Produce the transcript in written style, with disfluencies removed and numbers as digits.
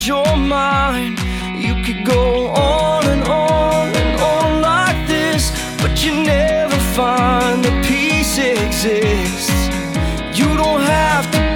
your mind. You could go on and on and on like this, but you never find the peace exists. You don't have to